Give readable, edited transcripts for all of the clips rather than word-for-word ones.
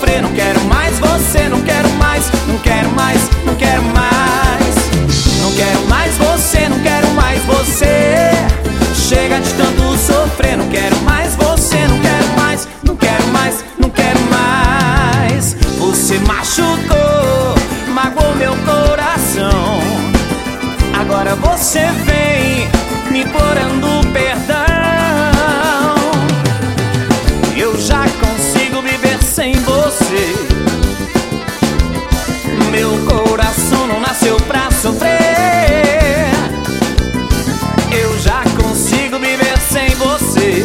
sofrer. Não quero mais você, não quero mais, não quero mais, não quero mais. Não quero mais você, não quero mais você. Chega de tanto sofrer. Não quero mais você, não quero mais, não quero mais, não quero mais. Você machucou, magoou meu coração. Agora você vem me implorando perdão. Eu já consigo viver sem você. Meu coração não nasceu pra sofrer. Eu já consigo viver sem você.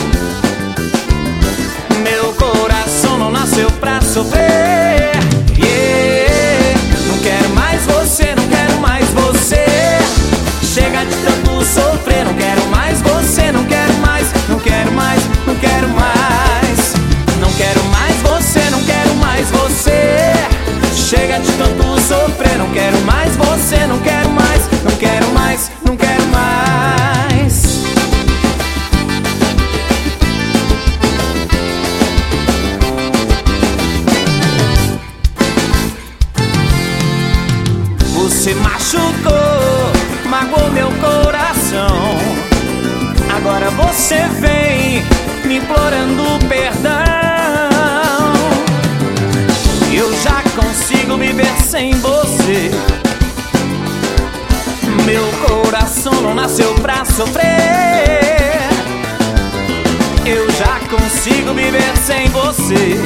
Meu coração não nasceu pra sofrer. Yeah. Não quero mais você, não quero mais você. Chega de tanto sofrer. Não quero mais você, não quero mais, não quero mais, não quero mais. Não quero mais você, não quero mais você. Chega de tanto sofrer. Não quero mais você, não quero mais, não quero mais, não quero mais. Você machucou, magoou meu coração. Agora você vem me implorando perdão. Eu já consigo viver sem você. Meu coração não nasceu pra sofrer. Eu já consigo viver sem você.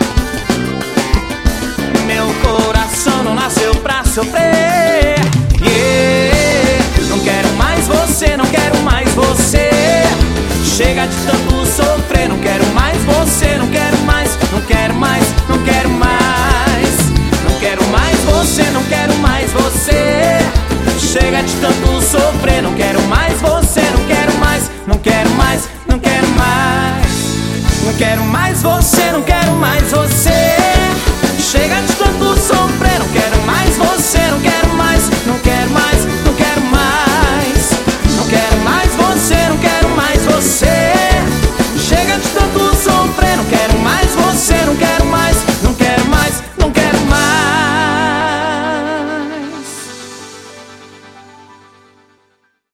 Meu coração não nasceu pra sofrer. Yeah. Não quero mais você, não quero mais você. Chega de